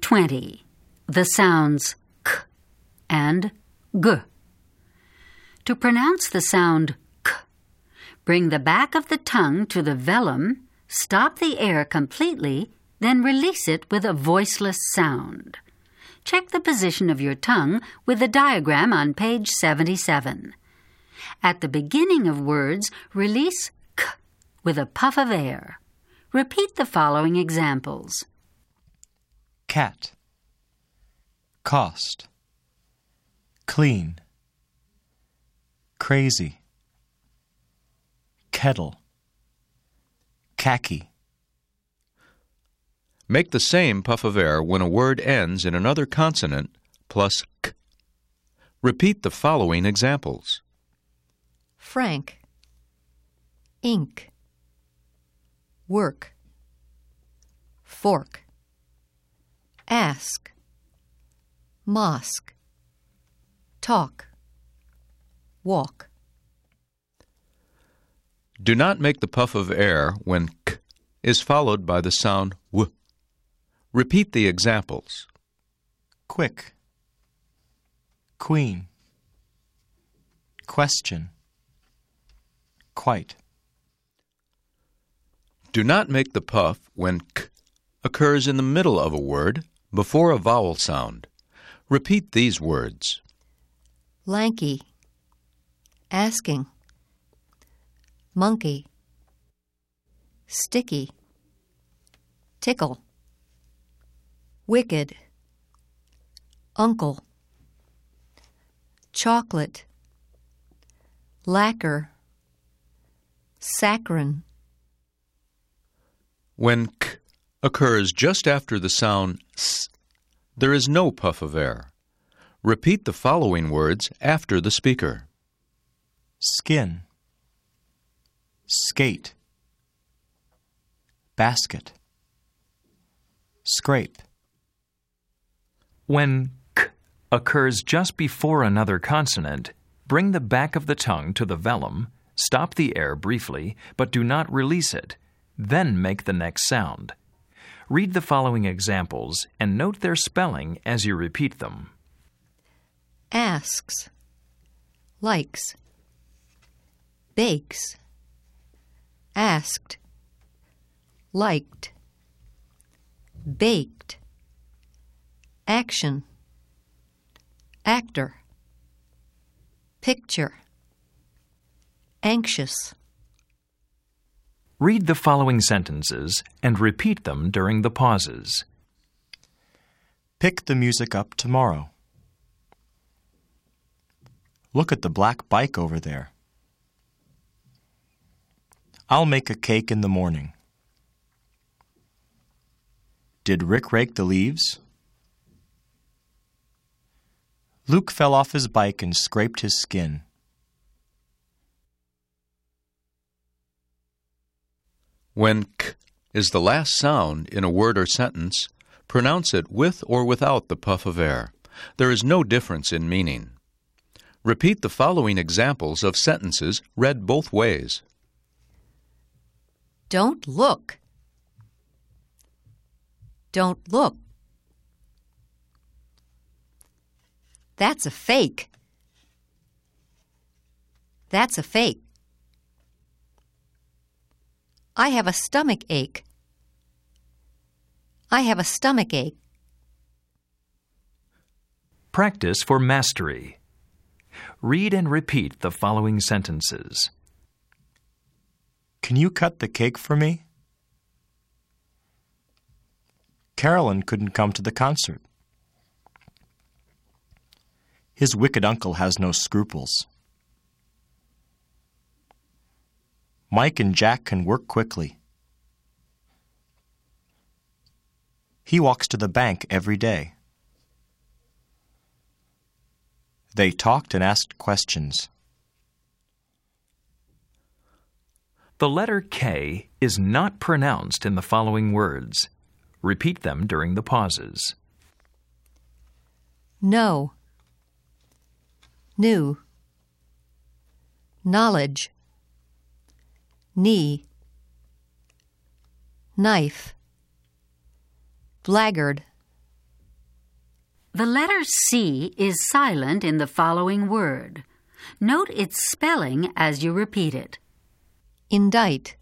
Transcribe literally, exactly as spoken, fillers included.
twenty. The sounds k and g. To pronounce the sound k, bring the back of the tongue to the velum, stop the air completely, then release it with a voiceless sound. Check the position of your tongue with the diagram on page seventy-seven. At the beginning of words, release k with a puff of air. Repeat the following examples. Cat, cost, clean, crazy, kettle, khaki. Make the same puff of air when a word ends in another consonant plus k. Repeat the following examples. Frank, ink, work, fork, ask, mosque, talk, walk. Do not make the puff of air when k is followed by the sound w. Repeat the examples. Quick, queen, question, quite. Do not make the puff when k occurs in the middle of a word before a vowel sound. Repeat these words. Lanky, asking, monkey, sticky, tickle, wicked, uncle, chocolate, lacquer, saccharine. When k occurs just after the sound s, there is no puff of air. Repeat the following words after the speaker. Skin, skate, basket, scrape. When k occurs just before another consonant, bring the back of the tongue to the velum, stop the air briefly, but do not release it. Then make the next sound. Read the following examples and note their spelling as you repeat them. Asks, likes, bakes, asked, liked, baked, action, actor, picture, anxious. Read the following sentences and repeat them during the pauses. Pick the music up tomorrow. Look at the black bike over there. I'll make a cake in the morning. Did Rick rake the leaves? Luke fell off his bike and scraped his skin. When k is the last sound in a word or sentence, pronounce it with or without the puff of air. There is no difference in meaning. Repeat the following examples of sentences read both ways. Don't look. Don't look. That's a fake. That's a fake. I have a stomach ache. I have a stomach ache. Practice for mastery. Read and repeat the following sentences. Can you cut the cake for me? Carolyn couldn't come to the concert. His wicked uncle has no scruples. Mike and Jack can work quickly. He walks to the bank every day. They talked and asked questions. The letter K is not pronounced in the following words. Repeat them during the pauses. Know, new, knowledge, knee, knife, blackguard, The letter C is silent in the following word. Note its spelling as you repeat it. Indict.